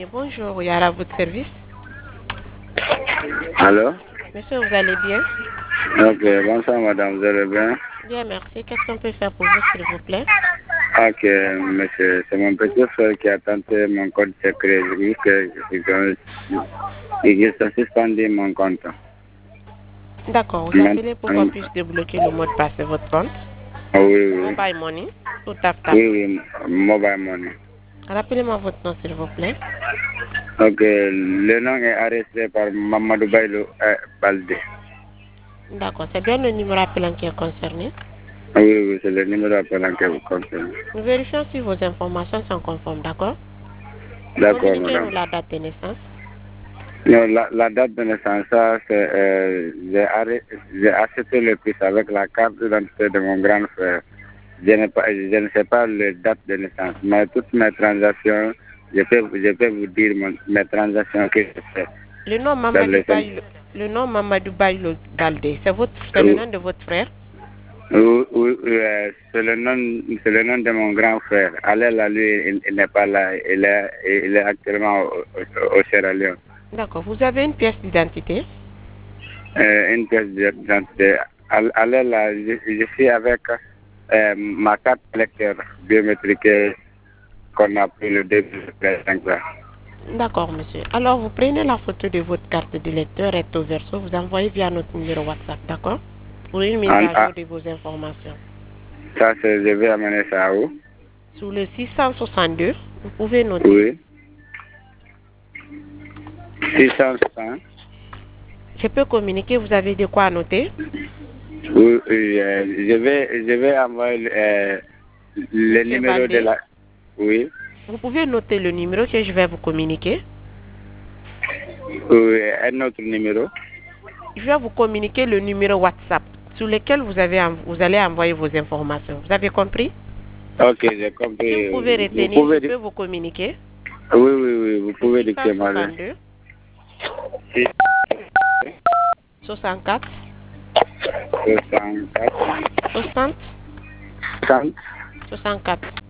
Bonjour, Yara, à votre service. Allô? Monsieur, vous allez bien? Ok, bonsoir madame, vous allez bien? Bien, merci. Qu'est-ce qu'on peut faire pour vous, s'il vous plaît? Ok, monsieur, c'est mon petit frère qui a tenté mon compte secret. J'ai vu qu'il s'est suspendu mon compte. D'accord, vous appelez pour qu'on puisse débloquer le mot de passe de votre compte. Oui, oui. Mobile Money ou TapTap. Oui, oui, mobile money. Rappelez-moi votre nom, s'il vous plaît. Ok, le nom est arrêté par Mamadou Bailo Balde. D'accord, c'est bien le numéro appelant qui est concerné. Oui, oui, c'est le numéro appelant que vous concernez. Nous vérifions si vos informations sont conformes, d'accord? D'accord, Communiquez-nous madame. la date de naissance. Non, la date de naissance, ça, c'est, j'ai acheté le plus avec la carte d'identité de mon grand frère. Je ne sais pas la date de naissance, mais toutes mes transactions, je peux vous dire mes transactions que je fais. Le nom Mamadou Bailo, Baldé, c'est le nom de votre frère? Oui, oui, c'est le nom de mon grand frère. Alela, lui, il n'est pas là. Il est actuellement au Sierra Leone. D'accord, vous avez une pièce d'identité? Une pièce d'identité. Alela, je suis avec ma carte électeur biométrique qu'on a pris le début de 5 ans. D'accord, monsieur. Alors, vous prenez la photo de votre carte de lecteur recto verso, vous envoyez via notre numéro WhatsApp, d'accord? Pour une mise à jour de vos informations. Ça, je vais amener ça où? Sur le 662, vous pouvez noter. Oui. 660. Je peux communiquer, vous avez de quoi noter? Oui, je vais envoyer le numéro Baldé, de la... Oui. vous pouvez noter le numéro que je vais vous communiquer. Oui, un autre numéro. Je vais vous communiquer le numéro WhatsApp sur lequel vous allez envoyer vos informations. Vous avez compris? Ok, j'ai compris. Si vous pouvez retenir, je peux vous communiquer. Oui, oui, oui, vous pouvez dicter ma 662 64 64 60 60 64